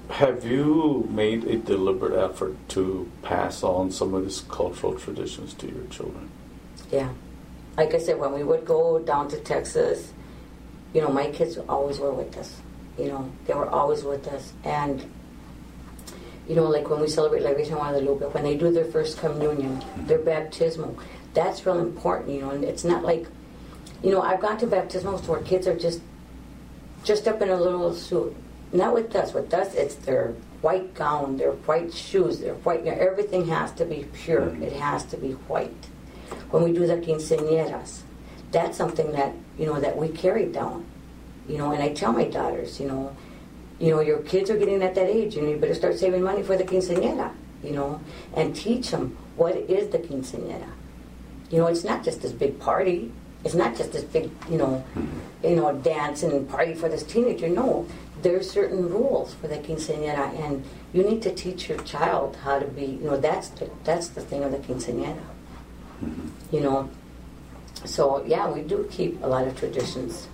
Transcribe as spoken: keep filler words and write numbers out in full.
Have you made a deliberate effort to pass on some of these cultural traditions to your children? Yeah. Like I said, when we would go down to Texas, you know, my kids always were with us. You know, they were always with us. And, you know, like when we celebrate La Virgen de Guadalupe, when they do their first communion, their baptismal, that's real important, you know. And it's not like, you know, I've gone to baptismals where kids are just, just up in a little suit. Not with us. With us, it's their white gown, their white shoes, their white, you know, everything has to be pure. It has to be white. When we do the quinceañeras, that's something that, you know, that we carry down. You know, and I tell my daughters, you know, you know, your kids are getting at that age, you know, you better start saving money for the quinceañera, you know, and teach them what is the quinceañera. You know, it's not just this big party. It's not just this big, you know, you know, dance and party for this teenager. No, there's certain rules for the quinceañera, and you need to teach your child how to be, you know, that's the, that's the thing of the quinceañera. You know, so yeah, we do keep a lot of traditions.